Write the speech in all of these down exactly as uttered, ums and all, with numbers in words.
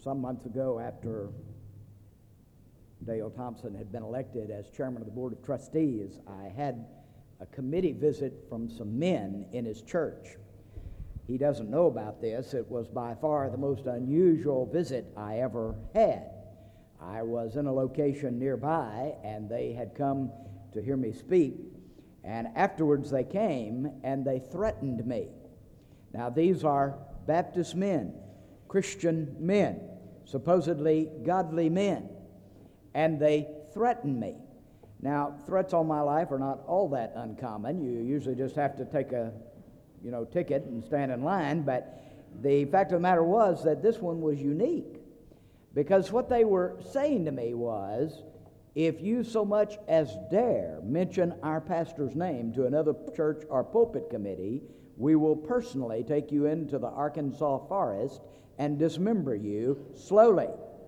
some months ago, after Dale Thompson had been elected as chairman of the Board of Trustees, I had a committee visit from some men in his church. He doesn't know about this. It was by far the most unusual visit I ever had. I was in a location nearby, and they had come to hear me speak, and afterwards they came and they threatened me. Now, these are Baptist men, Christian men, supposedly godly men, and they threatened me. Now, threats all my life are not all that uncommon. You usually just have to take a, you know, ticket and stand in line, but the fact of the matter was that this one was unique, because what they were saying to me was, if you so much as dare mention our pastor's name to another church or pulpit committee, we will personally take you into the Arkansas forest and dismember you slowly.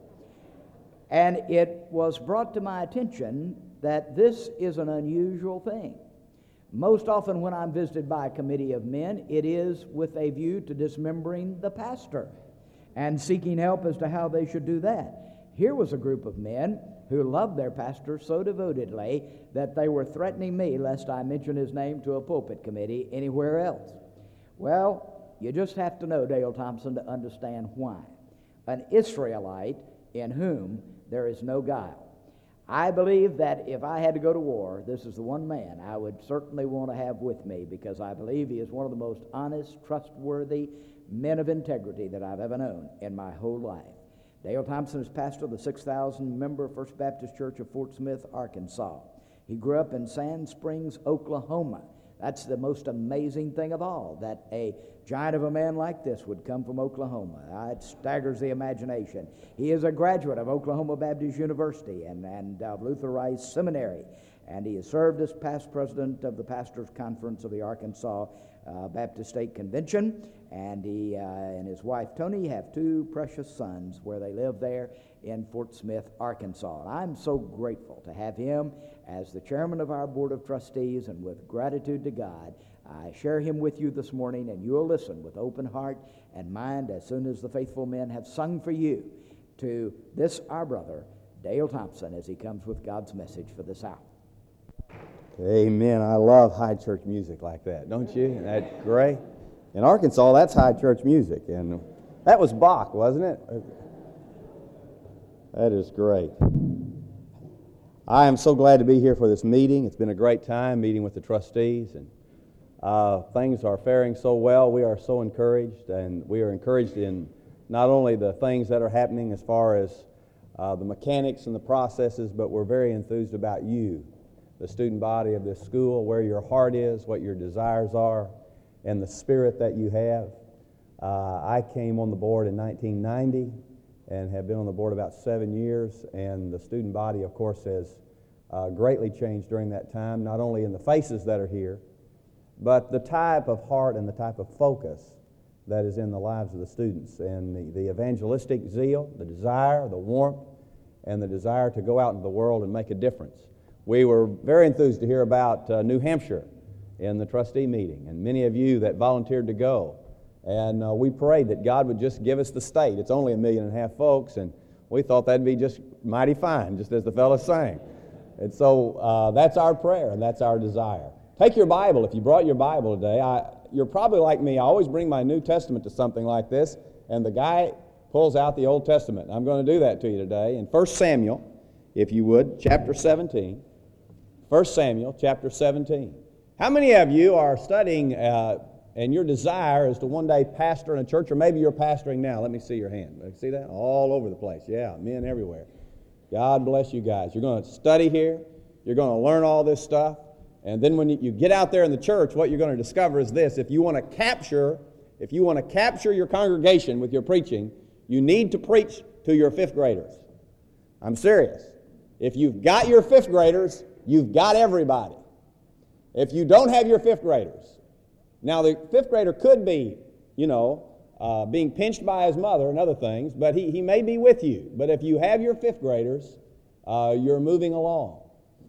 And it was brought to my attention that this is an unusual thing. Most often when I'm visited by a committee of men, it is with a view to dismembering the pastor and seeking help as to how they should do that. Here was a group of men who loved their pastor so devotedly that they were threatening me lest I mention his name to a pulpit committee anywhere else. Well, you just have to know Dale Thompson to understand why. An Israelite in whom there is no guile. I believe that if I had to go to war, this is the one man I would certainly want to have with me, because I believe he is one of the most honest, trustworthy men of integrity that I've ever known in my whole life. Dale Thompson is pastor of the six thousand member First Baptist Church of Fort Smith, Arkansas. He grew up in Sand Springs, Oklahoma. That's the most amazing thing of all, that a giant of a man like this would come from Oklahoma. Uh, it staggers the imagination. He is a graduate of Oklahoma Baptist University and, and of Luther Rice Seminary, and he has served as past president of the Pastors' Conference of the Arkansas uh, Baptist State Convention, and he uh, and his wife Tony have two precious sons where they live there in Fort Smith, Arkansas. And I'm so grateful to have him as the chairman of our Board of Trustees, and with gratitude to God, I share him with you this morning, and you'll listen with open heart and mind as soon as the faithful men have sung for you to this our brother, Dale Thompson, as he comes with God's message for this hour. Amen. I love high church music like that, don't you? That's great. In Arkansas, that's high church music, and that was Bach, wasn't it? That is great. I am so glad to be here for this meeting. It's been a great time meeting with the trustees, and uh, things are faring so well. We are so encouraged, and we are encouraged in not only the things that are happening as far as uh, the mechanics and the processes, but we're very enthused about you, the student body of this school, where your heart is, what your desires are, and the spirit that you have. Uh, I came on the board in nineteen ninety and have been on the board about seven years, and the student body, of course, has uh, greatly changed during that time, not only in the faces that are here, but the type of heart and the type of focus that is in the lives of the students, and the, the evangelistic zeal, the desire, the warmth, and the desire to go out into the world and make a difference. We were very enthused to hear about uh, New Hampshire in the trustee meeting, and many of you that volunteered to go. And uh, we prayed that God would just give us the state. It's only a million and a half folks, and we thought that'd be just mighty fine, just as the fellow sang. And so uh, that's our prayer, and that's our desire. Take your Bible. If you brought your Bible today, I, you're probably like me. I always bring my New Testament to something like this, and the guy pulls out the Old Testament. I'm going to do that to you today. In First Samuel, if you would, chapter seventeen. First Samuel, chapter seventeen. How many of you are studying uh, and your desire is to one day pastor in a church, or maybe you're pastoring now? Let me see your hand. See that? All over the place. Yeah, men everywhere. God bless you guys. You're going to study here. You're going to learn all this stuff. And then when you get out there in the church, what you're going to discover is this. If you want to capture, if you want to capture your congregation with your preaching, you need to preach to your fifth graders. I'm serious. If you've got your fifth graders, you've got everybody. If you don't have your fifth graders, now the fifth grader could be, you know, uh, being pinched by his mother and other things, but he, he may be with you. But if you have your fifth graders, uh, you're moving along.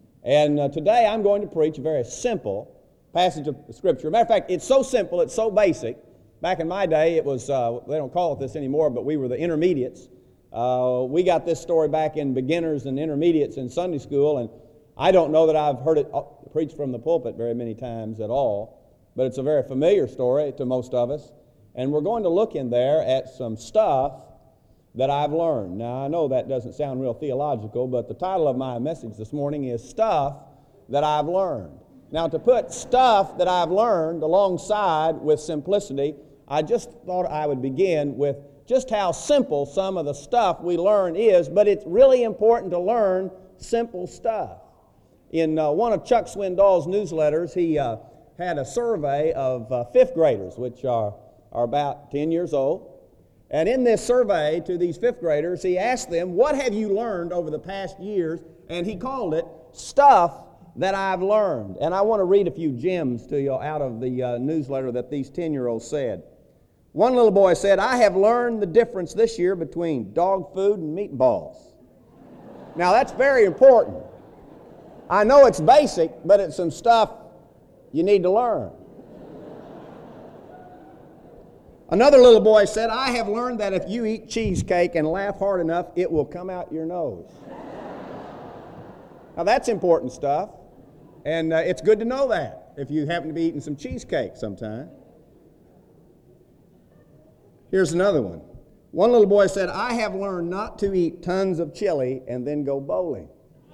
And uh, today I'm going to preach a very simple passage of Scripture. Matter of fact, it's so simple, it's so basic. Back in my day, it was, uh, they don't call it this anymore, but we were the intermediates. Uh, we got this story back in beginners and intermediates in Sunday school, and I don't know that I've heard it preached from the pulpit very many times at all, but it's a very familiar story to most of us. And we're going to look in there at some stuff that I've learned. Now, I know that doesn't sound real theological, but the title of my message this morning is Stuff That I've Learned. Now, to put stuff that I've learned alongside with simplicity, I just thought I would begin with just how simple some of the stuff we learn is, but it's really important to learn simple stuff. In uh, one of Chuck Swindoll's newsletters, he uh, had a survey of uh, fifth graders, which are, are about ten years old. And in this survey to these fifth graders, he asked them, what have you learned over the past years? And he called it Stuff That I've Learned. And I want to read a few gems to you out of the uh, newsletter that these ten-year-olds said. One little boy said, I have learned the difference this year between dog food and meatballs. Now, that's very important. I know it's basic, but it's some stuff you need to learn. Another little boy said, I have learned that if you eat cheesecake and laugh hard enough, it will come out your nose. Now, that's important stuff, and uh, it's good to know that if you happen to be eating some cheesecake sometime. Here's another one. One little boy said, I have learned not to eat tons of chili and then go bowling.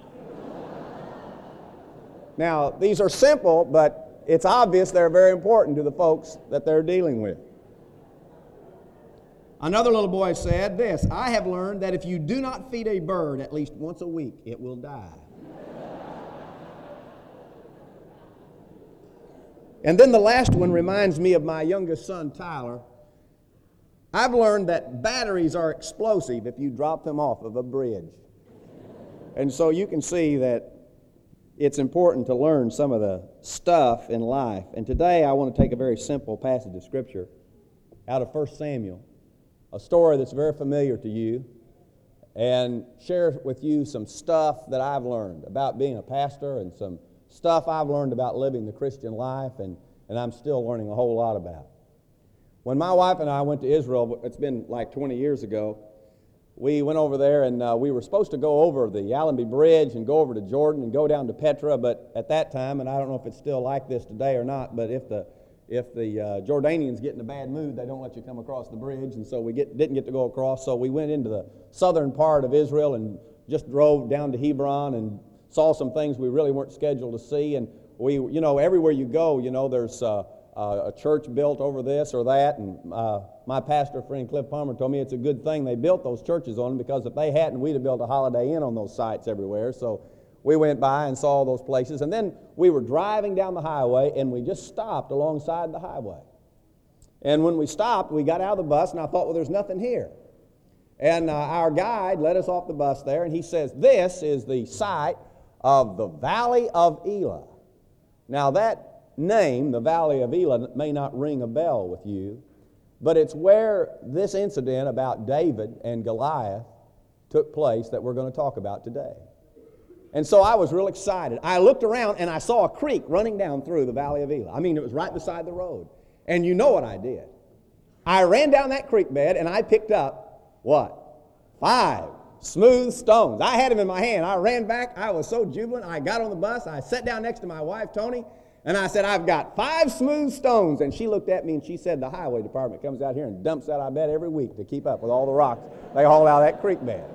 Now, these are simple, but it's obvious they're very important to the folks that they're dealing with. Another little boy said this, I have learned that if you do not feed a bird at least once a week, it will die. And then the last one reminds me of my youngest son, Tyler. I've learned that batteries are explosive if you drop them off of a bridge. And so you can see that it's important to learn some of the stuff in life. And today I want to take a very simple passage of Scripture out of First Samuel, a story that's very familiar to you, and share with you some stuff that I've learned about being a pastor and some stuff I've learned about living the Christian life, and, and I'm still learning a whole lot about. When my wife and I went to Israel, it's been like twenty years ago, we went over there and uh, we were supposed to go over the Allenby Bridge and go over to Jordan and go down to Petra, but at that time, and I don't know if it's still like this today or not, but if the if the uh, Jordanians get in a bad mood, they don't let you come across the bridge, and so we get, didn't get to go across, so we went into the southern part of Israel and just drove down to Hebron and saw some things we really weren't scheduled to see, and we, you know, everywhere you go, you know, there's uh, uh, a church built over this or that, and uh, my pastor friend Cliff Palmer told me it's a good thing they built those churches on them, because if they hadn't, we'd have built a Holiday Inn on those sites everywhere. So we went by and saw those places, and then we were driving down the highway, and we just stopped alongside the highway. And when we stopped, we got out of the bus, and I thought, well, there's nothing here. And uh, our guide let us off the bus there, and he says, this is the site of the Valley of Elah. Now that name, the Valley of Elah, may not ring a bell with you, but it's where this incident about David and Goliath took place that we're going to talk about today. And so I was real excited. I looked around and I saw a creek running down through the Valley of Elah. I mean, it was right beside the road. And you know what I did. I ran down that creek bed and I picked up, what? Five smooth stones. I had them in my hand. I ran back. I was so jubilant. I got on the bus. I sat down next to my wife, Tony, and I said, I've got five smooth stones. And she looked at me and she said, the highway department comes out here and dumps that, I bet, every week to keep up with all the rocks they haul out of that creek bed.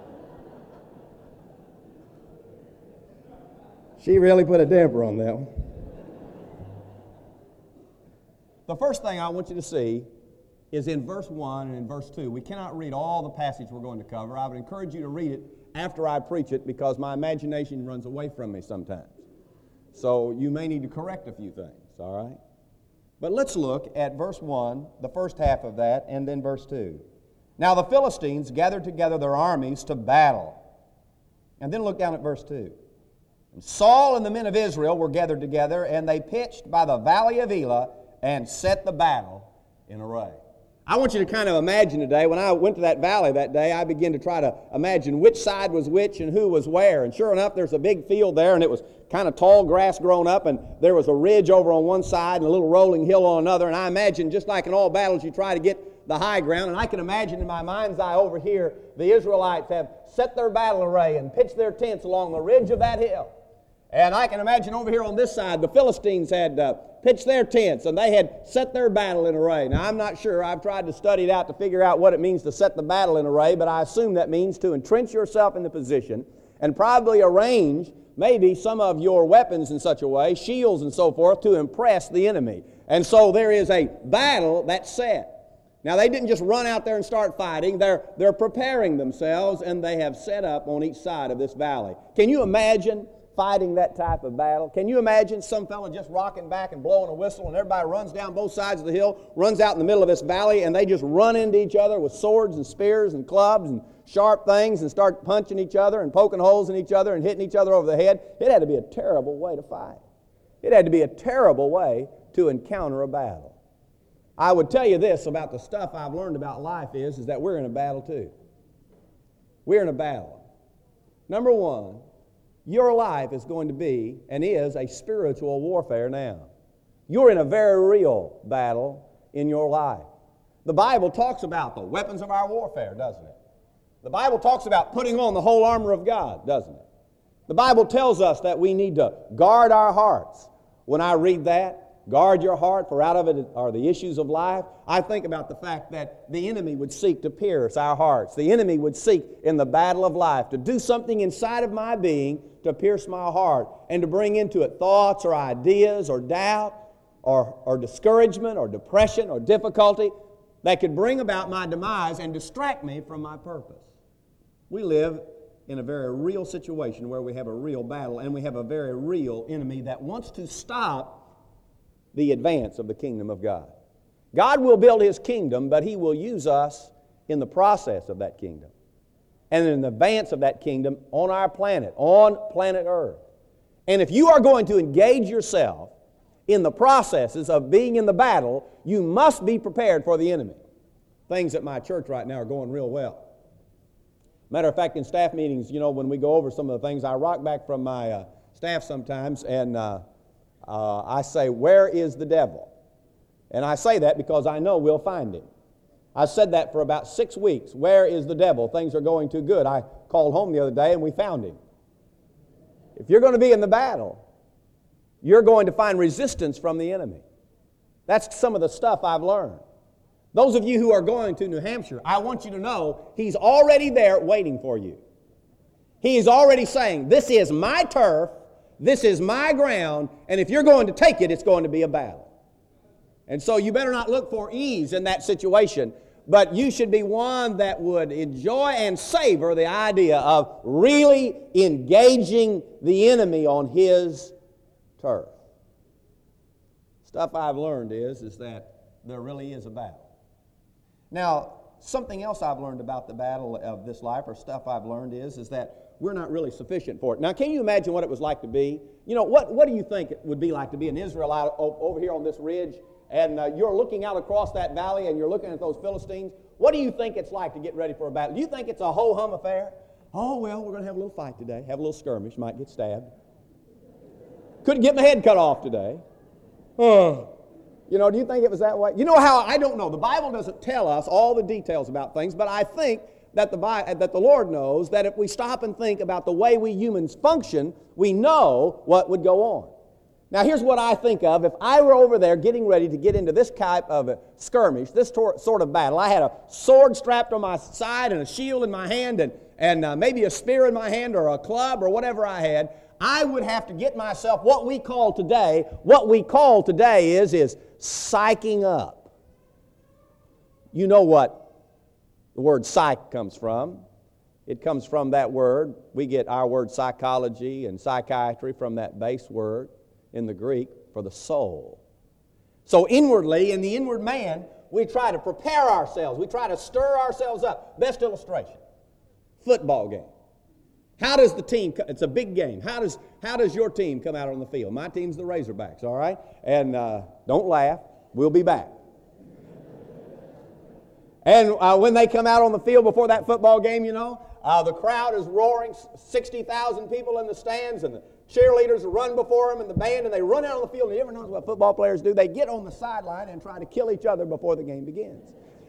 She really put a damper on that one. The first thing I want you to see is in verse one and in verse two. We cannot read all the passage we're going to cover. I would encourage you to read it after I preach it, because my imagination runs away from me sometimes. So you may need to correct a few things, all right? But let's look at verse one, the first half of that, and then verse two. Now the Philistines gathered together their armies to battle. And then look down at verse two. And Saul and the men of Israel were gathered together, and they pitched by the Valley of Elah and set the battle in array. I want you to kind of imagine today, when I went to that valley that day, I began to try to imagine which side was which and who was where. And sure enough, there's a big field there, and it was kind of tall grass grown up, and there was a ridge over on one side and a little rolling hill on another. And I imagine, just like in all battles, you try to get the high ground, and I can imagine in my mind's eye over here, the Israelites have set their battle array and pitched their tents along the ridge of that hill. And I can imagine over here on this side, the Philistines had uh, pitched their tents, and they had set their battle in array. Now, I'm not sure. I've tried to study it out to figure out what it means to set the battle in array, but I assume that means to entrench yourself in the position and probably arrange maybe some of your weapons in such a way, shields and so forth, to impress the enemy. And so there is a battle that's set. Now, they didn't just run out there and start fighting. They're, they're preparing themselves, and they have set up on each side of this valley. Can you imagine fighting that type of battle? Can you imagine some fellow just rocking back and blowing a whistle, and everybody runs down both sides of the hill, runs out in the middle of this valley, and they just run into each other with swords and spears and clubs and sharp things and start punching each other and poking holes in each other and hitting each other over the head? It had to be a terrible way to fight. It had to be a terrible way to encounter a battle. I would tell you this about the stuff I've learned about life is, is that we're in a battle too. We're in a battle. Number one, your life is going to be and is a spiritual warfare now. You're in a very real battle in your life. The Bible talks about the weapons of our warfare, doesn't it? The Bible talks about putting on the whole armor of God, doesn't it? The Bible tells us that we need to guard our hearts. When I read that, guard your heart, for out of it are the issues of life, I think about the fact that the enemy would seek to pierce our hearts. The enemy would seek in the battle of life to do something inside of my being to pierce my heart and to bring into it thoughts or ideas or doubt or, or discouragement or depression or difficulty that could bring about my demise and distract me from my purpose. We live in a very real situation where we have a real battle, and we have a very real enemy that wants to stop the advance of the kingdom of God. God will build His kingdom, but He will use us in the process of that kingdom and in the advance of that kingdom on our planet, on planet Earth. And if you are going to engage yourself in the processes of being in the battle, you must be prepared for the enemy. Things at my church right now are going real well. Matter of fact, in staff meetings, you know, when we go over some of the things, I rock back from my uh, staff sometimes, and uh, uh, I say, "Where is the devil?" And I say that because I know we'll find him. I said that for about six weeks. Where is the devil? Things are going too good. I called home the other day, and we found him. If you're going to be in the battle, you're going to find resistance from the enemy. That's some of the stuff I've learned. Those of you who are going to New Hampshire, I want you to know He's already there waiting for you. He is already saying, this is my turf, this is my ground, and if you're going to take it, it's going to be a battle. And so you better not look for ease in that situation, but you should be one that would enjoy and savor the idea of really engaging the enemy on his turf. Stuff I've learned is, is that there really is a battle. Now, something else I've learned about the battle of this life, or stuff I've learned is, is that we're not really sufficient for it. Now, can you imagine what it was like to be? You know, what, what do you think it would be like to be an Israelite over here on this ridge, and uh, you're looking out across that valley, and you're looking at those Philistines? What do you think it's like to get ready for a battle? Do you think it's a ho-hum affair? Oh, well, we're going to have a little fight today, have a little skirmish, might get stabbed. Couldn't get my head cut off today. Oh. You know, do you think it was that way? You know how, I don't know. The Bible doesn't tell us all the details about things, but I think that the, that the Lord knows that if we stop and think about the way we humans function, we know what would go on. Now, here's what I think of. If I were over there getting ready to get into this type of a skirmish, this tor- sort of battle, I had a sword strapped on my side and a shield in my hand and, and uh, maybe a spear in my hand or a club or whatever I had, I would have to get myself what we call today, what we call today is, is psyching up. You know what the word psych comes from. It comes from that word. We get our word psychology and psychiatry from that base word in the Greek for the soul. So inwardly, in the inward man, we try to prepare ourselves. We try to stir ourselves up. Best illustration, football game. How does the team, it's a big game, how does how does your team come out on the field? My team's the Razorbacks, all right? And uh, don't laugh, we'll be back. And uh, when they come out on the field before that football game, you know, uh, the crowd is roaring, sixty thousand people in the stands, and the cheerleaders run before them and the band, and they run out on the field. And you ever notice what football players do? They get on the sideline and try to kill each other before the game begins.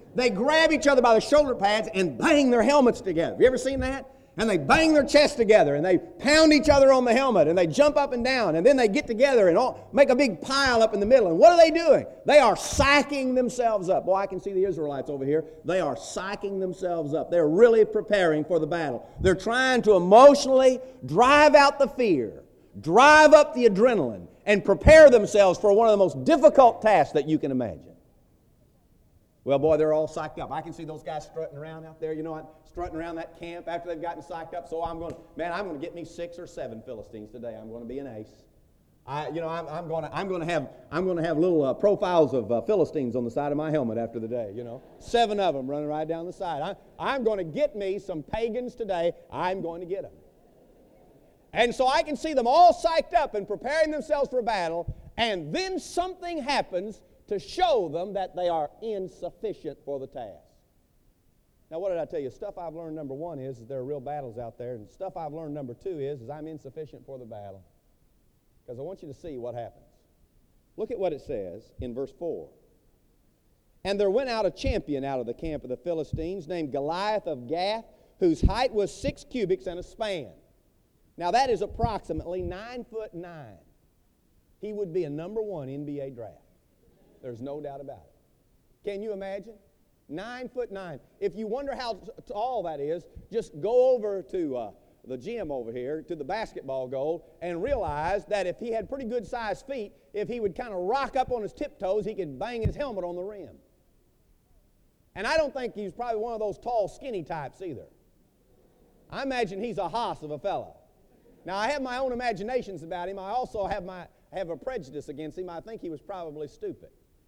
They grab each other by the shoulder pads and bang their helmets together. Have you ever seen that? And they bang their chests together, and they pound each other on the helmet, and they jump up and down, and then they get together and all, make a big pile up in the middle. And what are they doing? They are psyching themselves up. Boy, I can see the Israelites over here. They are psyching themselves up. They're really preparing for the battle. They're trying to emotionally drive out the fear, drive up the adrenaline, and prepare themselves for one of the most difficult tasks that you can imagine. Well, boy, they're all psyched up. I can see those guys strutting around out there, you know, strutting around that camp after they've gotten psyched up. So I'm going to, man, I'm going to get me six or seven Philistines today. I'm going to be an ace. I, you know, I'm, I'm going to, I'm going to have, I'm going to have little uh, profiles of uh, Philistines on the side of my helmet after the day. You know, seven of them running right down the side. I, I'm going to get me some pagans today. I'm going to get them. And so I can see them all psyched up and preparing themselves for battle, and then something happens to show them that they are insufficient for the task. Now, what did I tell you? Stuff I've learned, number one, is, is there are real battles out there, and stuff I've learned, number two, is, is I'm insufficient for the battle. Because I want you to see what happens. Look at what it says in verse four. And there went out a champion out of the camp of the Philistines named Goliath of Gath, whose height was six cubits and a span. Now, that is approximately nine foot nine. He would be a number one N B A draft. There's no doubt about it. Can you imagine? Nine foot nine. If you wonder how tall that is, just go over to uh, the gym over here, to the basketball goal, and realize that if he had pretty good sized feet, if he would kind of rock up on his tiptoes, he could bang his helmet on the rim. And I don't think he's probably one of those tall, skinny types either. I imagine he's a hoss of a fella. Now, I have my own imaginations about him. I also have my have a prejudice against him. I think he was probably stupid.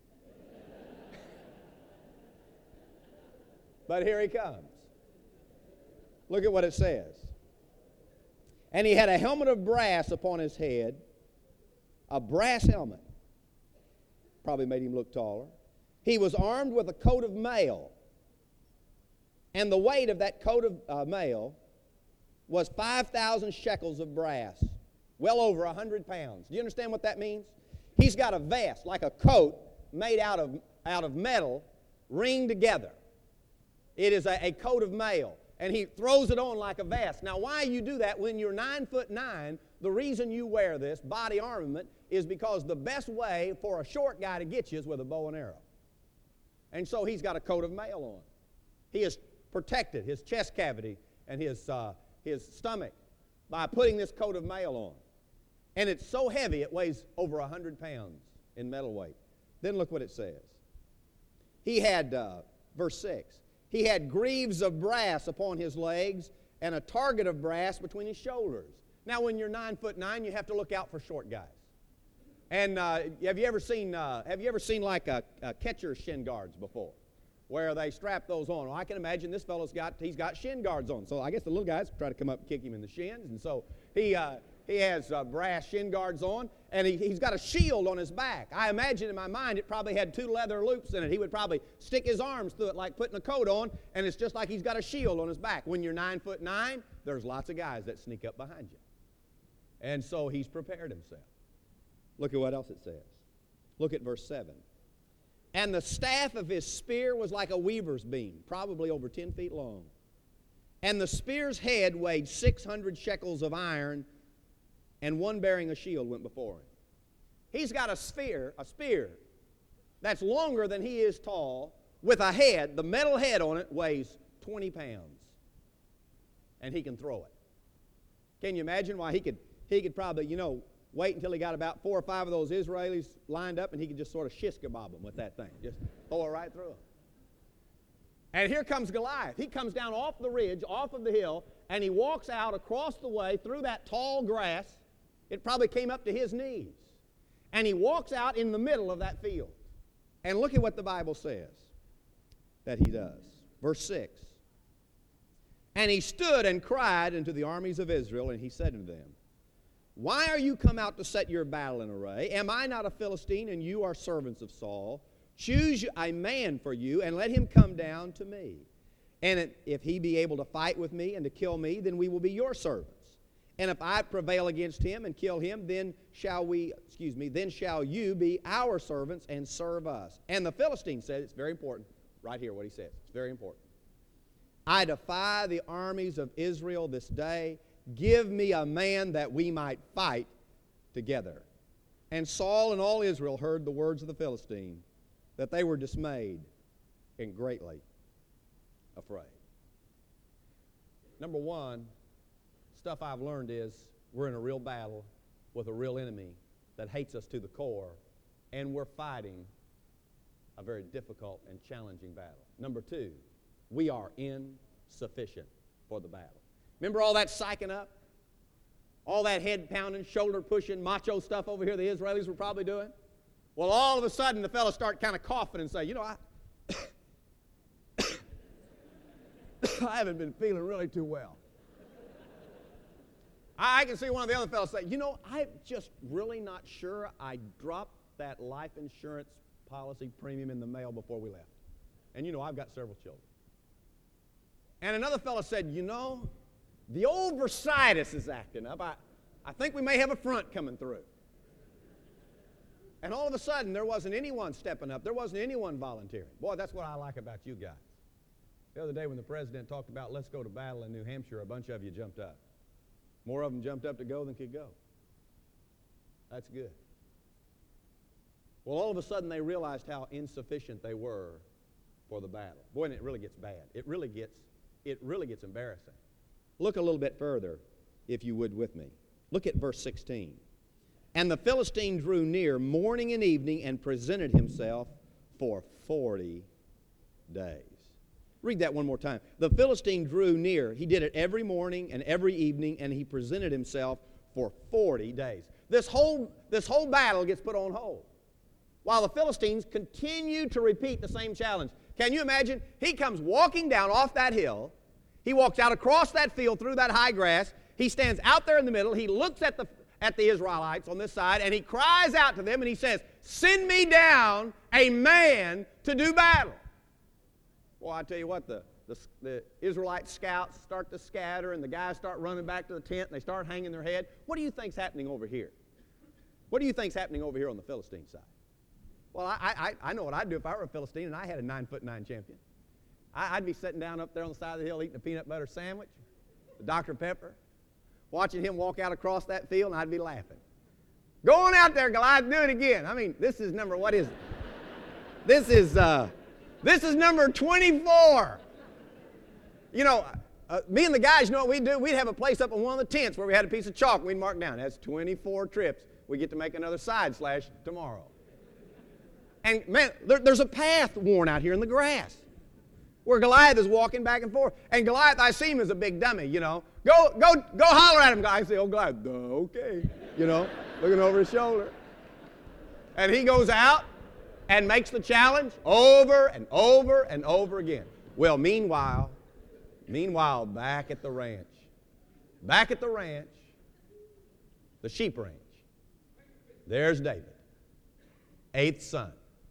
But here he comes. Look at what it says. And he had a helmet of brass upon his head, a brass helmet. Probably made him look taller. He was armed with a coat of mail. And the weight of that coat of uh, mail was five thousand shekels of brass, well over one hundred pounds. Do you understand what that means? He's got a vest, like a coat, made out of, out of metal, ringed together. It is a, a coat of mail, and he throws it on like a vest. Now, why you do that when you're nine foot nine, the reason you wear this body armament is because the best way for a short guy to get you is with a bow and arrow. And so he's got a coat of mail on. He has protected his chest cavity and his, uh, his stomach by putting this coat of mail on. And it's so heavy it weighs over one hundred pounds in metal weight. Then look what it says. He had, uh, verse six, he had greaves of brass upon his legs and a target of brass between his shoulders. Now, when you're nine foot nine, you have to look out for short guys. And uh, have you ever seen uh, have you ever seen like a, a catcher's shin guards before, where they strap those on? Well, I can imagine this fellow's got he's got shin guards on. So I guess the little guys try to come up and kick him in the shins, and so he uh, he has uh, brass shin guards on, and he, he's got a shield on his back. I imagine in my mind it probably had two leather loops in it. He would probably stick his arms through it like putting a coat on, and it's just like he's got a shield on his back. When you're nine foot nine, there's lots of guys that sneak up behind you, and so he's prepared himself. Look at what else it says. Look at verse seven. And the staff of his spear was like a weaver's beam, probably over ten feet long. And the spear's head weighed six hundred shekels of iron, and one bearing a shield went before him. He's got a spear, a spear that's longer than he is tall, with a head, the metal head on it weighs twenty pounds. And he can throw it. Can you imagine why he could, he could probably, you know, wait until he got about four or five of those Israelis lined up, and he could just sort of shish-kebab them with that thing. Just throw it right through them. And here comes Goliath. He comes down off the ridge, off of the hill, and he walks out across the way through that tall grass. It probably came up to his knees. And he walks out in the middle of that field. And look at what the Bible says that he does. Verse six. And he stood and cried unto the armies of Israel, and he said unto them, Why are you come out to set your battle in array? Am I not a Philistine, and you are servants of Saul? Choose a man for you, and let him come down to me. And if he be able to fight with me and to kill me, then we will be your servants. And if I prevail against him and kill him, then shall we, excuse me, then shall you be our servants and serve us. And the Philistine said, it's very important, right here what he says. It's very important. I defy the armies of Israel this day. Give me a man that we might fight together. And Saul and all Israel heard the words of the Philistine, that they were dismayed and greatly afraid. Number one, stuff I've learned is we're in a real battle with a real enemy that hates us to the core, and we're fighting a very difficult and challenging battle. Number two, we are insufficient for the battle. Remember all that psyching up? All that head pounding, shoulder pushing, macho stuff over here the Israelis were probably doing? Well, all of a sudden the fellows start kind of coughing and say, you know, I, I haven't been feeling really too well. I can see one of the other fellows say, you know, I'm just really not sure I dropped that life insurance policy premium in the mail before we left. And you know, I've got several children. And another fellow said, you know, the old bursitis is acting up. I, I think we may have a front coming through. And all of a sudden, there wasn't anyone stepping up. There wasn't anyone volunteering. Boy, that's what I like about you guys. The other day when the president talked about let's go to battle in New Hampshire, a bunch of you jumped up. More of them jumped up to go than could go. That's good. Well, all of a sudden, they realized how insufficient they were for the battle. Boy, and it really gets bad. It really gets, it really gets embarrassing. Look a little bit further, if you would, with me. Look at verse sixteen. And the Philistine drew near morning and evening and presented himself for forty days. Read that one more time. The Philistine drew near. He did it every morning and every evening, and he presented himself for forty days. This whole, this whole battle gets put on hold while the Philistines continue to repeat the same challenge. Can you imagine? He comes walking down off that hill. He walks out across that field through that high grass. He stands out there in the middle. He looks at the, at the Israelites on this side, and he cries out to them, and he says, send me down a man to do battle. Well, I tell you what, the, the, the Israelite scouts start to scatter, and the guys start running back to the tent, and they start hanging their head. What do you think's happening over here? What do you think's happening over here on the Philistine side? Well, I, I, I know what I'd do if I were a Philistine and I had a nine foot nine champion. I, I'd be sitting down up there on the side of the hill eating a peanut butter sandwich, the Doctor Pepper, watching him walk out across that field, and I'd be laughing. Go on out there, Goliath, do it again. I mean, this is number, what is it? This is, uh, this is number twenty-four. You know, uh, me and the guys, you know what we'd do? We'd have a place up in one of the tents where we had a piece of chalk, and we'd mark down, that's twenty-four trips. We get to make another side slash tomorrow. And man, there, there's a path worn out here in the grass where Goliath is walking back and forth. And Goliath, I see him as a big dummy, you know. Go, go, go holler at him, guys. I say, oh, Goliath, uh, okay, you know, looking over his shoulder. And he goes out and makes the challenge over and over and over again. Well, meanwhile, meanwhile, back at the ranch, back at the ranch, the sheep ranch, there's David, eighth son.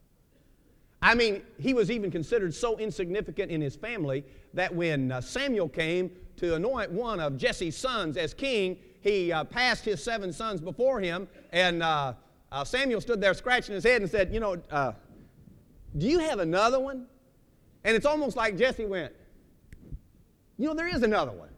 I mean, he was even considered so insignificant in his family that when uh, Samuel came to anoint one of Jesse's sons as king, he uh, passed his seven sons before him, and uh, uh, Samuel stood there scratching his head and said, you know, uh, do you have another one? And it's almost like Jesse went, you know, there is another one.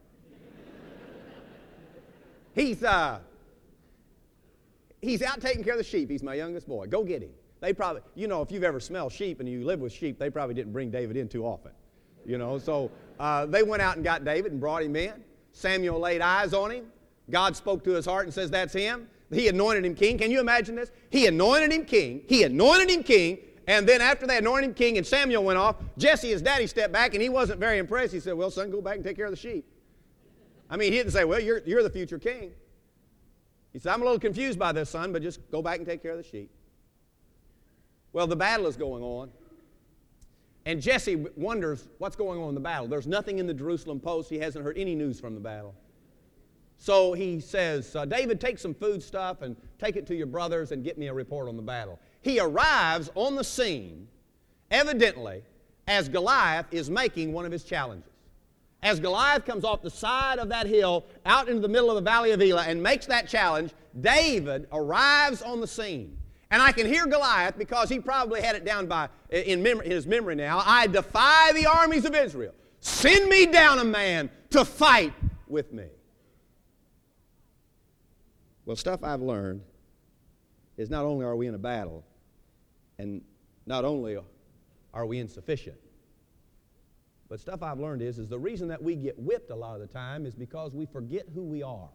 he's, uh, he's out taking care of the sheep. He's my youngest boy. Go get him. They probably, you know, if you've ever smelled sheep and you live with sheep, they probably didn't bring David in too often, you know. So uh, they went out and got David and brought him in. Samuel laid eyes on him. God spoke to his heart and says, that's him. He anointed him king. Can you imagine this? He anointed him king. He anointed him king. And then after they anointed him king and Samuel went off, Jesse, his daddy, stepped back and he wasn't very impressed. He said, well, son, go back and take care of the sheep. I mean, he didn't say, well, you're, you're the future king. He said, I'm a little confused by this, son, but just go back and take care of the sheep. Well, the battle is going on, and Jesse wonders what's going on in the battle. There's nothing in the Jerusalem Post. He hasn't heard any news from the battle. So he says, uh, David, take some food stuff and take it to your brothers and get me a report on the battle. He arrives on the scene, evidently, as Goliath is making one of his challenges. As Goliath comes off the side of that hill out into the middle of the valley of Elah and makes that challenge, David arrives on the scene. And I can hear Goliath, because he probably had it down by in, memory, in his memory now. I defy the armies of Israel. Send me down a man to fight with me. Well, stuff I've learned is not only are we in a battle, and not only are we insufficient, but stuff I've learned is, is the reason that we get whipped a lot of the time is because we forget who we are.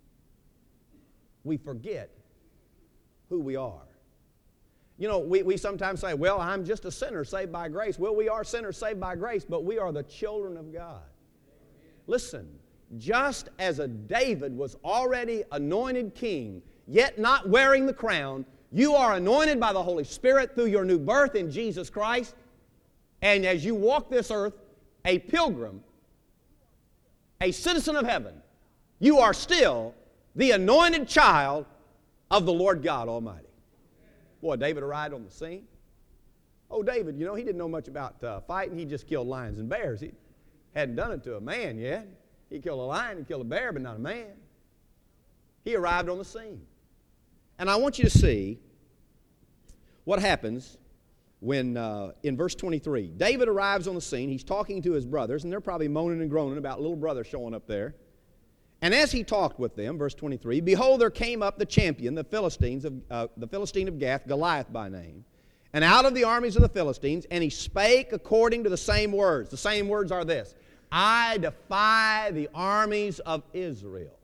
We forget who we are. You know, we, we sometimes say, well, I'm just a sinner saved by grace. Well, we are sinners saved by grace, but we are the children of God. Listen, just as a David was already anointed king, yet not wearing the crown, you are anointed by the Holy Spirit through your new birth in Jesus Christ. And as you walk this earth, a pilgrim, a citizen of heaven, you are still the anointed child of the Lord God Almighty. Boy, David arrived on the scene. Oh, David, you know, he didn't know much about uh, fighting. He just killed lions and bears. He hadn't done it to a man yet. He killed a lion, he killed a bear, but not a man. He arrived on the scene. And I want you to see what happens when, uh, in verse twenty-three, David arrives on the scene. He's talking to his brothers, and they're probably moaning and groaning about little brother showing up there. And as he talked with them, verse twenty-three, behold, there came up the champion, the Philistines of uh, the Philistine of Gath, Goliath by name, and out of the armies of the Philistines, and he spake according to the same words. The same words are this: I defy the armies of Israel.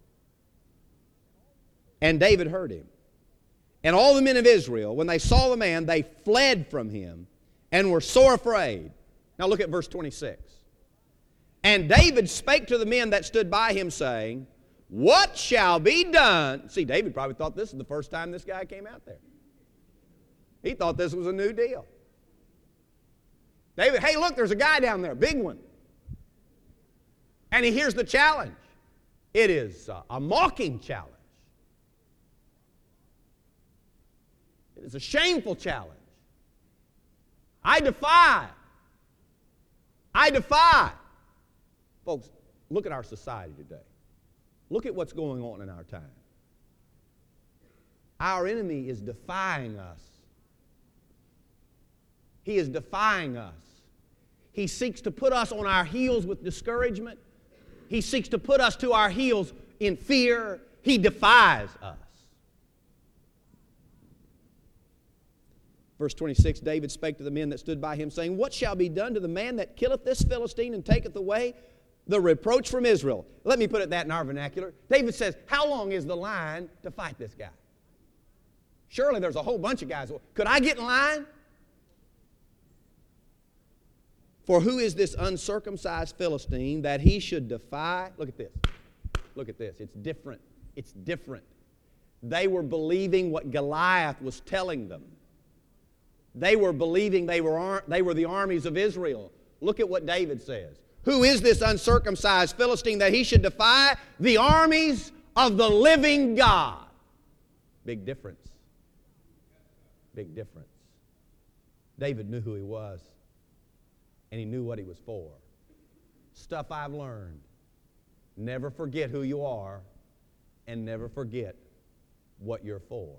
And David heard him. And all the men of Israel, when they saw the man, they fled from him and were sore afraid. Now look at verse twenty-six. And David spake to the men that stood by him, saying, what shall be done? See, David probably thought this was the first time this guy came out there. He thought this was a new deal. David, hey, look, there's a guy down there, a big one. And he hears the challenge. It is a, a mocking challenge. It is a shameful challenge. I defy. I defy. Folks, look at our society today. Look at what's going on in our time. Our enemy is defying us. He is defying us. He seeks to put us on our heels with discouragement. He seeks to put us to our heels in fear. He defies us. Verse twenty-six, David spake to the men that stood by him, saying, what shall be done to the man that killeth this Philistine and taketh away the reproach from Israel? Let me put it that in our vernacular. David says, how long is the line to fight this guy? Surely there's a whole bunch of guys. Could I get in line? For who is this uncircumcised Philistine that he should defy? Look at this. Look at this. It's different. It's different. They were believing what Goliath was telling them. They were believing they were, they were the armies of Israel. Look at what David says. Who is this uncircumcised Philistine that he should defy the armies of the living God? Big difference. Big difference. David knew who he was, and he knew what he was for. Stuff I've learned. Never forget who you are, and never forget what you're for.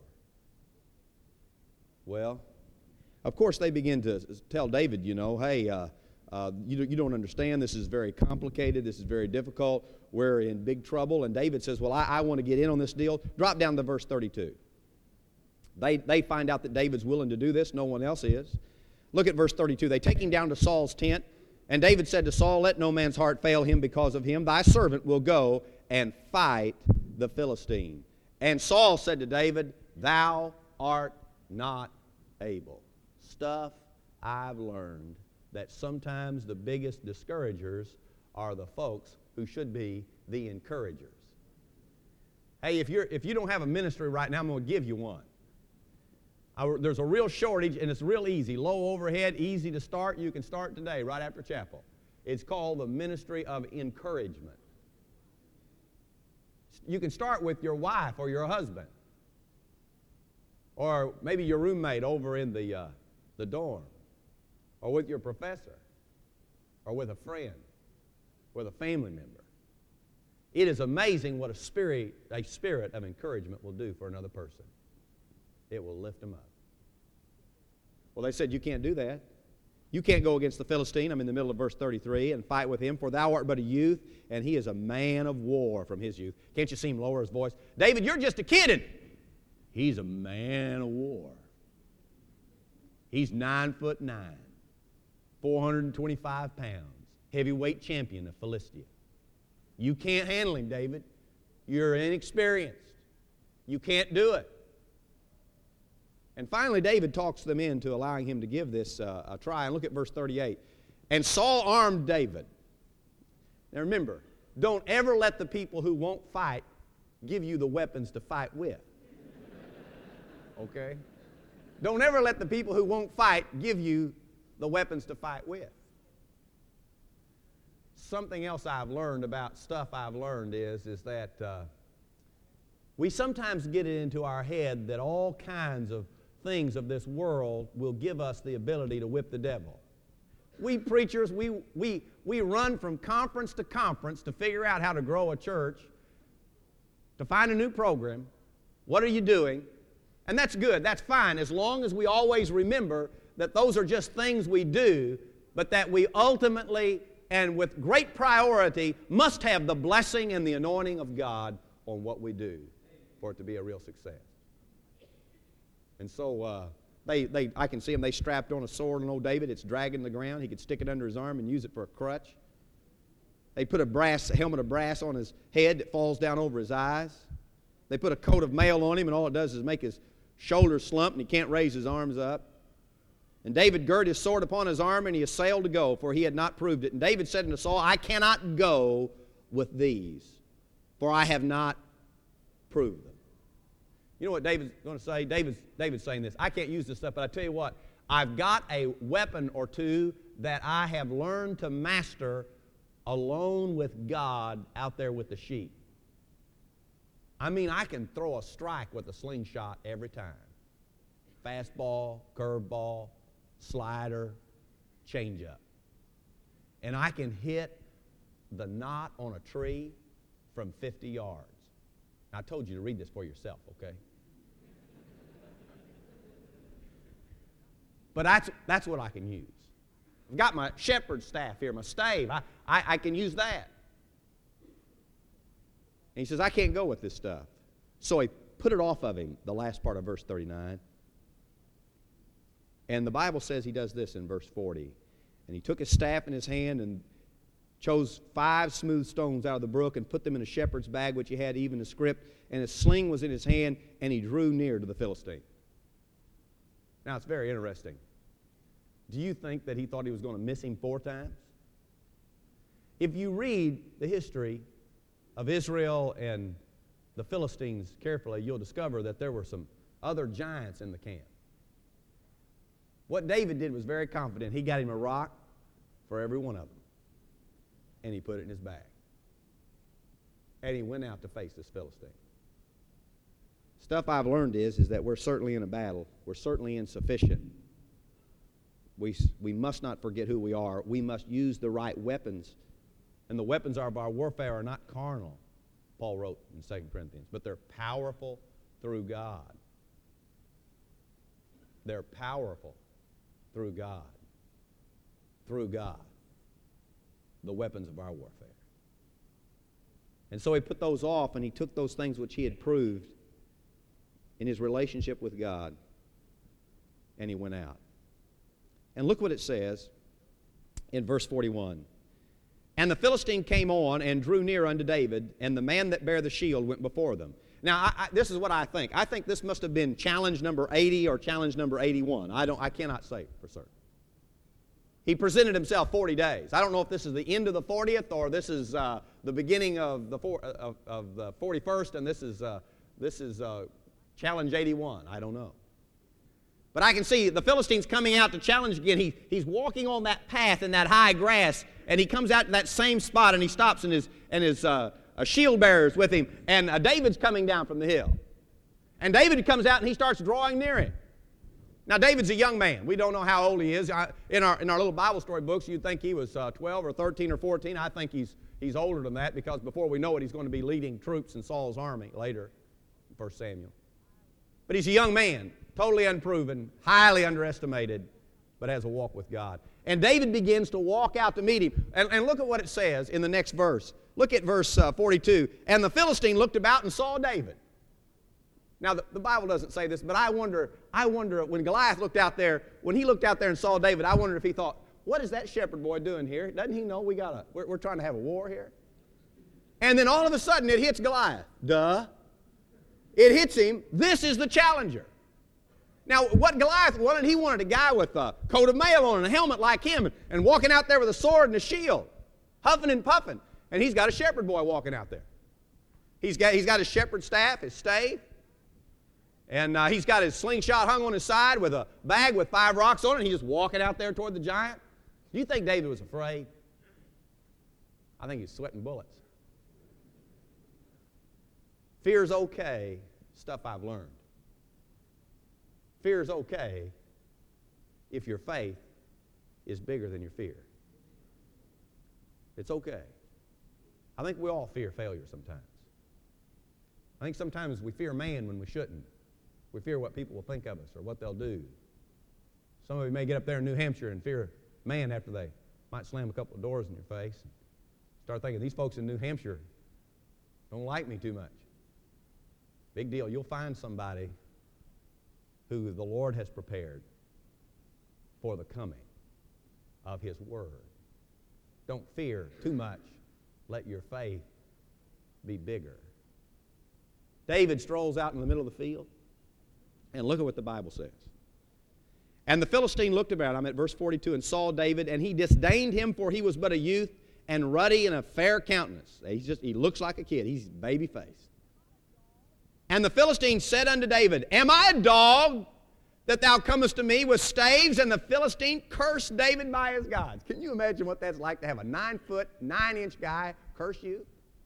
Well, of course, they begin to tell David, you know, hey, uh, uh, you, you don't understand. This is very complicated. This is very difficult. We're in big trouble. And David says, well, I, I want to get in on this deal. Drop down to verse thirty-two. They, they find out that David's willing to do this. No one else is. Look at verse thirty-two. They take him down to Saul's tent. And David said to Saul, let no man's heart fail him because of him. Thy servant will go and fight the Philistine. And Saul said to David, thou art not able. Stuff I've learned that sometimes the biggest discouragers are the folks who should be the encouragers. Hey, if, you're, if you don't have a ministry right now, I'm going to give you one. I, there's a real shortage, and it's real easy. Low overhead, easy to start. You can start today, right after chapel. It's called the ministry of encouragement. You can start with your wife or your husband, or maybe your roommate over in the, uh, the dorm, or with your professor, or with a friend, with a family member. It is amazing what a spirit, a spirit of encouragement will do for another person. It will lift them up. Well, they said, you can't do that. You can't go against the Philistine, I'm in the middle of verse thirty-three, and fight with him, for thou art but a youth, and he is a man of war from his youth. Can't you see him lower his voice? David, you're just a kid, and he's a man of war. He's nine foot nine, four hundred twenty-five pounds, heavyweight champion of Philistia. You can't handle him, David. You're inexperienced. You can't do it. And finally, David talks them into allowing him to give this uh, a try. And look at verse thirty-eight. And Saul armed David. Now remember, don't ever let the people who won't fight give you the weapons to fight with. Okay? Don't ever let the people who won't fight give you the weapons to fight with. Something else I've learned about stuff I've learned is, is that uh, we sometimes get it into our head that all kinds of things of this world will give us the ability to whip the devil. We preachers, we, we, we run from conference to conference to figure out how to grow a church, to find a new program. What are you doing? And that's good, that's fine, as long as we always remember that those are just things we do, but that we ultimately and with great priority must have the blessing and the anointing of God on what we do for it to be a real success. And so uh, they, they, I can see them, they strapped on a sword on old David. It's dragging the ground. He could stick it under his arm and use it for a crutch. They put a brass a helmet of brass on his head that falls down over his eyes. They put a coat of mail on him, and all it does is make his shoulders slump, and he can't raise his arms up. And David girded his sword upon his arm, and he assailed to go, for he had not proved it. And David said unto Saul, I cannot go with these, for I have not proved them. You know what David's going to say? David's, David's saying this. I can't use this stuff, but I tell you what. I've got a weapon or two that I have learned to master alone with God out there with the sheep. I mean, I can throw a strike with a slingshot every time. Fastball, curveball, slider, changeup. And I can hit the knot on a tree from fifty yards. Now, I told you to read this for yourself, okay? But that's, that's what I can use. I've got my shepherd's staff here, my stave. I, I, I can use that. And he says, I can't go with this stuff. So he put it off of him, the last part of verse thirty-nine. And the Bible says he does this in verse forty. And he took his staff in his hand and chose five smooth stones out of the brook and put them in a shepherd's bag which he had, even a scrip, and his sling was in his hand, and he drew near to the Philistine. Now, it's very interesting. Do you think that he thought he was going to miss him four times? If you read the history of Israel and the Philistines carefully, you'll discover that there were some other giants in the camp. What David did was very confident. He got him a rock for every one of them, and he put it in his bag. And he went out to face this Philistine. Stuff I've learned is, is that we're certainly in a battle. We're certainly insufficient. We, we must not forget who we are. We must use the right weapons. And the weapons of our warfare are not carnal, Paul wrote in Second Corinthians, but they're powerful through God. They're powerful through God. Through God. The weapons of our warfare. And so he put those off, and he took those things which he had proved in his relationship with God, and he went out. And look what it says in verse forty-one. And the Philistine came on and drew near unto David, and the man that bare the shield went before them. Now, I, I, this is what I think. I think this must have been challenge number eighty or challenge number eighty-one. I don't. I cannot say for certain. He presented himself forty days. I don't know if this is the end of the fortieth or this is uh, the beginning of the four, of, of the forty-first, and this is uh, this is uh, challenge eighty-one. I don't know. But I can see the Philistines coming out to challenge again. He, he's walking on that path in that high grass, and he comes out to that same spot, and he stops, and his, and his uh, uh, shield bearers with him, and uh, David's coming down from the hill. And David comes out, and he starts drawing near him. Now, David's a young man. We don't know how old he is. I, in, our, in our little Bible story books, you'd think he was uh, twelve or thirteen or fourteen. I think he's, he's older than that, because before we know it, he's going to be leading troops in Saul's army later in First Samuel. But he's a young man. totally unproven, highly underestimated, but has a walk with God. And David begins to walk out to meet him. And, and look at what it says in the next verse. Look at verse uh, forty-two. And the Philistine looked about and saw David. Now, the, the Bible doesn't say this, but I wonder, I wonder when Goliath looked out there, when he looked out there and saw David, I wonder if he thought, what is that shepherd boy doing here? Doesn't he know we got a, we're, we're trying to have a war here? And then all of a sudden it hits Goliath. Duh. It hits him. This is the challenger. Now, what Goliath wanted, he wanted a guy with a coat of mail on and a helmet like him and, and walking out there with a sword and a shield, huffing and puffing. And he's got a shepherd boy walking out there. He's got, he's got his shepherd staff, his stave, and uh, he's got his slingshot hung on his side with a bag with five rocks on it, and he's just walking out there toward the giant. Do you think David was afraid? I think he's sweating bullets. Fear's okay, stuff I've learned. Fear is okay if your faith is bigger than your fear. It's okay. I think we all fear failure sometimes. I think sometimes we fear man when we shouldn't. We fear what people will think of us or what they'll do. Some of you may get up there in New Hampshire and fear man after they might slam a couple of doors in your face and start thinking, these folks in New Hampshire don't like me too much. Big deal. You'll find somebody who the Lord has prepared for the coming of His Word. Don't fear too much. Let your faith be bigger. David strolls out in the middle of the field, and look at what the Bible says. And the Philistine looked about, I'm at verse forty-two, and saw David, and he disdained him, for he was but a youth, and ruddy and a fair countenance. He's just, he looks like a kid. He's baby-faced. And the Philistine said unto David, Am I a dog that thou comest to me with staves? And the Philistine cursed David by his gods. Can you imagine what that's like to have a nine-foot, nine-inch guy curse you?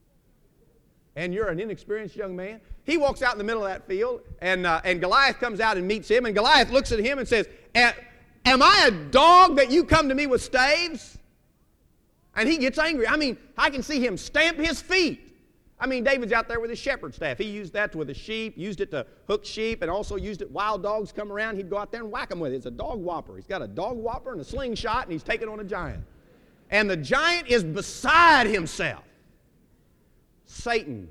And you're an inexperienced young man. He walks out in the middle of that field, and, uh, and Goliath comes out and meets him, and Goliath looks at him and says, Am I a dog that you come to me with staves? And he gets angry. I mean, I can see him stamp his feet. I mean, David's out there with his shepherd staff. He used that with the sheep, used it to hook sheep, and also used it, wild dogs come around, he'd go out there and whack them with it. It's a dog whopper. He's got a dog whopper and a slingshot, and he's taking on a giant. And the giant is beside himself. Satan,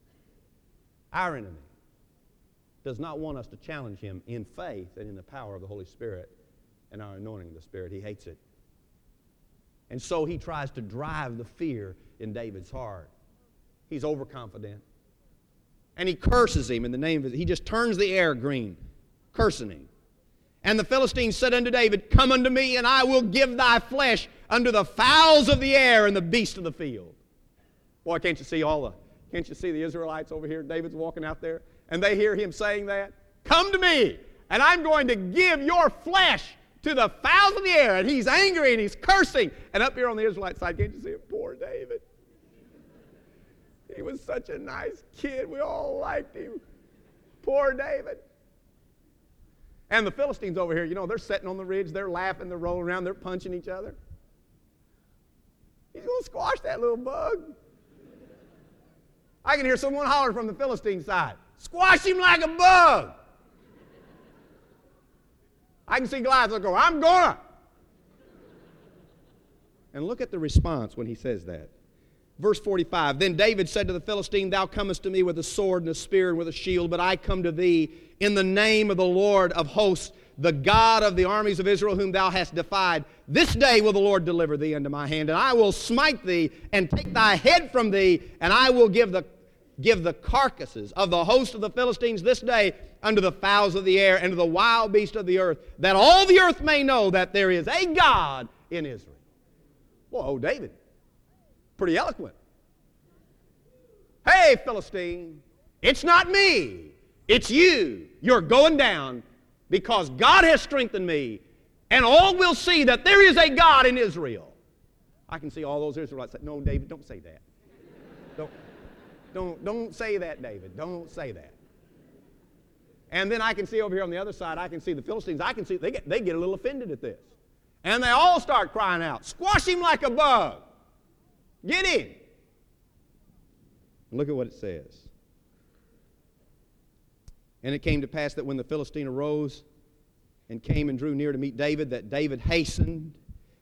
our enemy, does not want us to challenge him in faith and in the power of the Holy Spirit and our anointing of the Spirit. He hates it. And so he tries to drive the fear in David's heart. He's overconfident. And he curses him in the name of it. He just turns the air green, cursing him. And the Philistine said unto David, Come unto me, and I will give thy flesh unto the fowls of the air and the beasts of the field. Boy, can't you see all the, can't you see the Israelites over here? David's walking out there, and they hear him saying that. Come to me, and I'm going to give your flesh to the fowls of the air. And he's angry, and he's cursing. And up here on the Israelite side, can't you see him? Poor David. He was such a nice kid. We all liked him. Poor David. And the Philistines over here, you know, they're sitting on the ridge. They're laughing. They're rolling around. They're punching each other. He's going to squash that little bug. I can hear someone holler from the Philistine side, Squash him like a bug. I can see Goliath go, I'm gonna. And look at the response when he says that. Verse forty-five, Then David said to the Philistine, Thou comest to me with a sword and a spear and with a shield, but I come to thee in the name of the Lord of hosts, the God of the armies of Israel, whom thou hast defied. This day will the Lord deliver thee into my hand, and I will smite thee and take thy head from thee, and I will give the, give the carcasses of the host of the Philistines this day unto the fowls of the air and to the wild beasts of the earth, that all the earth may know that there is a God in Israel. Whoa, David. Pretty eloquent. Hey, Philistine, it's not me. It's you. You're going down because God has strengthened me, and all will see that there is a God in Israel. I can see all those Israelites say, no, David, don't say that. Don't, don't, don't say that, David. Don't say that. And then I can see over here on the other side, I can see the Philistines. I can see they get, they get a little offended at this. And they all start crying out, Squash him like a bug. Get in. Look at what it says. And it came to pass that when the Philistine arose and came and drew near to meet David, that David hastened,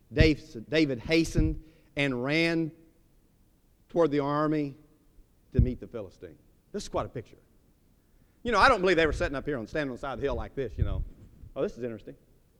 David hastened and ran toward the army to meet the Philistine. This is quite a picture. You know, I don't believe they were sitting up here and standing on the side of the hill like this, you know. Oh, this is interesting.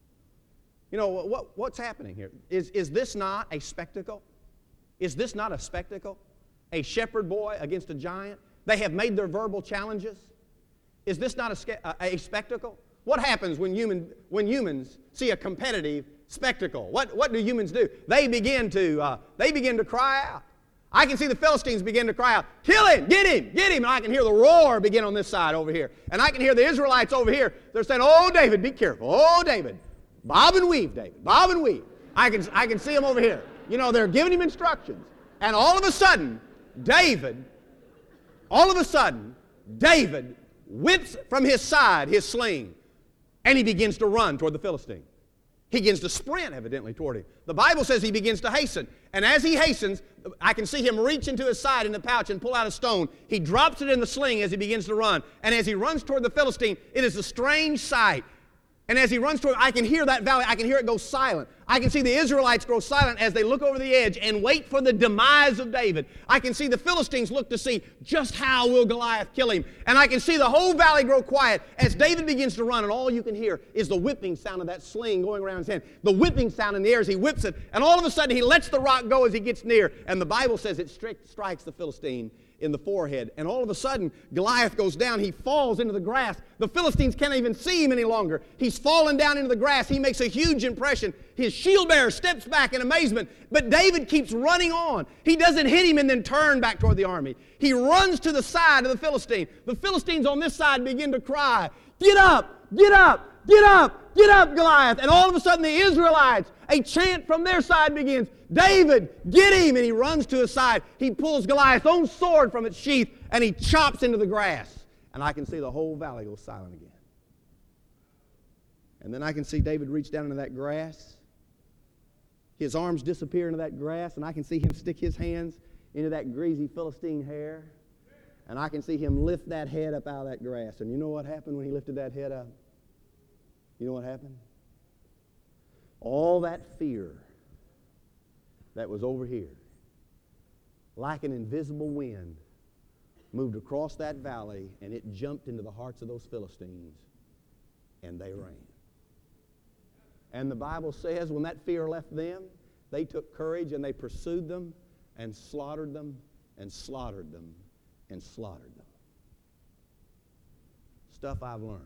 You know, what, what's happening here? Is, is this not a spectacle? Is this not a spectacle? A shepherd boy against a giant? They have made their verbal challenges. Is this not a, a, a spectacle? What happens when, human, when humans see a competitive spectacle? What, what do humans do? They begin to, uh, they begin to cry out. I can see the Philistines begin to cry out, kill him, get him, get him. And I can hear the roar begin on this side over here. And I can hear the Israelites over here. They're saying, oh, David, be careful. Oh, David. Bob and weave, David. Bob and weave. I can, I can see them over here. You know, they're giving him instructions. And all of a sudden, David, all of a sudden, David whips from his side his sling. And he begins to run toward the Philistine. He begins to sprint, evidently, toward him. The Bible says he begins to hasten. And as he hastens, I can see him reach into his side in the pouch and pull out a stone. He drops it in the sling as he begins to run. And as he runs toward the Philistine, it is a strange sight. And as he runs toward, I can hear that valley. I can hear it go silent. I can see the Israelites grow silent as they look over the edge and wait for the demise of David. I can see the Philistines look to see just how will Goliath kill him. And I can see the whole valley grow quiet as David begins to run, and all you can hear is the whipping sound of that sling going around his hand. The whipping sound in the air as he whips it, and all of a sudden he lets the rock go as he gets near. And the Bible says it stri- strikes the Philistine in the forehead. And all of a sudden, Goliath goes down. He falls into the grass. The Philistines can't even see him any longer. He's fallen down into the grass. He makes a huge impression. His shield bearer steps back in amazement. But David keeps running on. He doesn't hit him and then turn back toward the army. He runs to the side of the Philistine. The Philistines on this side begin to cry, "Get up! Get up! Get up! Get up, Goliath!" And all of a sudden the Israelites, a chant from their side begins, "David, get him!" And he runs to his side. He pulls Goliath's own sword from its sheath and he chops into the grass. And I can see the whole valley go silent again. And then I can see David reach down into that grass. His arms disappear into that grass, and I can see him stick his hands into that greasy Philistine hair. And I can see him lift that head up out of that grass. And you know what happened when he lifted that head up? You know what happened? All that fear that was over here, like an invisible wind, moved across that valley, and it jumped into the hearts of those Philistines, and they ran. And the Bible says when that fear left them, they took courage and they pursued them and slaughtered them and slaughtered them and slaughtered them. Stuff I've learned.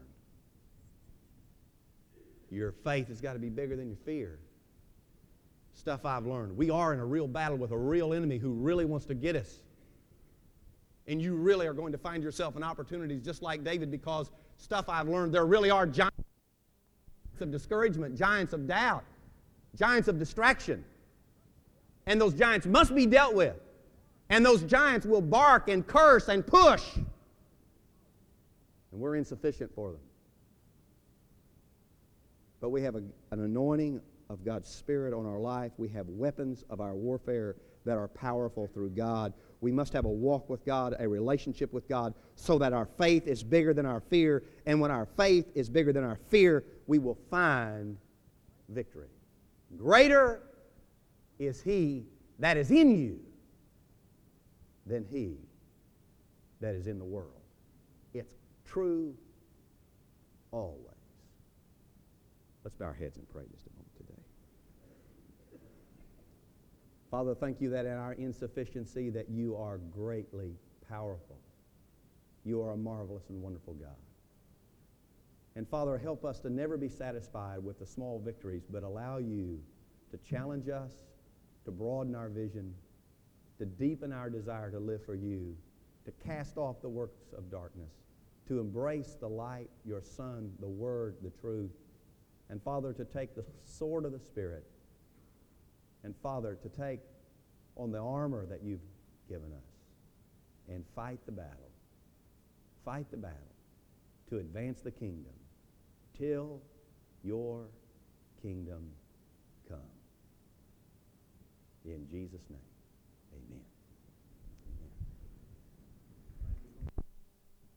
Your faith has got to be bigger than your fear. Stuff I've learned. We are in a real battle with a real enemy who really wants to get us. And you really are going to find yourself in opportunities just like David, because stuff I've learned, there really are giants of discouragement, giants of doubt, giants of distraction. And those giants must be dealt with. And those giants will bark and curse and push. And we're insufficient for them. But we have a, an anointing of God's Spirit on our life. We have weapons of our warfare that are powerful through God. We must have a walk with God, a relationship with God, so that our faith is bigger than our fear. And when our faith is bigger than our fear, we will find victory. Greater is He that is in you than he that is in the world. It's true always. Let's bow our heads and pray just a moment today. Father, thank you that in our insufficiency that you are greatly powerful. You are a marvelous and wonderful God. And Father, help us to never be satisfied with the small victories, but allow you to challenge us, to broaden our vision, to deepen our desire to live for you, to cast off the works of darkness, to embrace the light, your Son, the Word, the truth, and Father, to take the sword of the Spirit, and Father, to take on the armor that you've given us and fight the battle. Fight the battle to advance the kingdom till your kingdom come. In Jesus' name, amen.